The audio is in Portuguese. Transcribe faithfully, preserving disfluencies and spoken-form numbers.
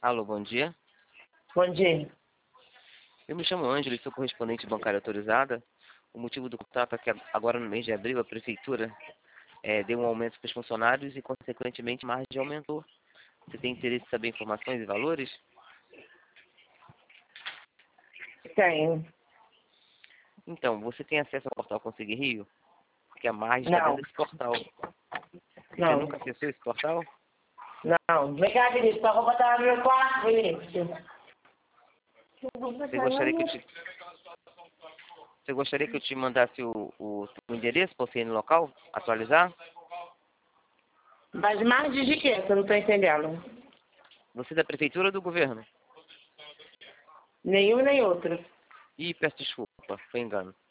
Alô, bom dia. Bom dia. Eu me chamo Ângelo e sou correspondente bancária autorizada. O motivo do contato é que agora no mês de abril a Prefeitura eh, deu um aumento para os funcionários e, consequentemente, a margem aumentou. Você tem interesse em saber informações e valores? Tenho. Então, você tem acesso ao portal Conseguir Rio? Porque a margem está Não. dentro desse portal. Você Não. nunca acessou esse portal? Não. Vem cá, Vinícius. Só vou botar no meu quarto, Vinícius. Você gostaria que eu te, você gostaria que eu te mandasse o, o, o endereço para você ir no local, atualizar? Mas margem de quê? Que eu não tô entendendo. Você é da Prefeitura ou do Governo? Nenhum nem outro. Ih, peço desculpa, foi engano.